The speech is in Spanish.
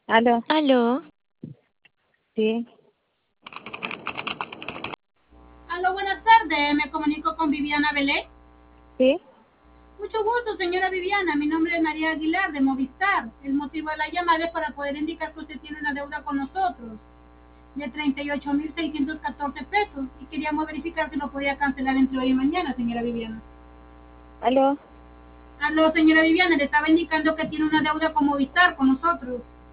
Aló, Aló, sí, Aló, buenas tardes. Me comunico con Viviana Belé. sí, Mucho gusto, señora Viviana. Mi nombre es María Aguilar de Movistar. El motivo de la llamada es para poder indicar que usted tiene una deuda con nosotros de 38.614 pesos y queríamos verificar si no podía cancelar entre hoy y mañana, señora Viviana. aló, Aló, señora Viviana, le estaba indicando que tiene una deuda con Movistar con nosotros.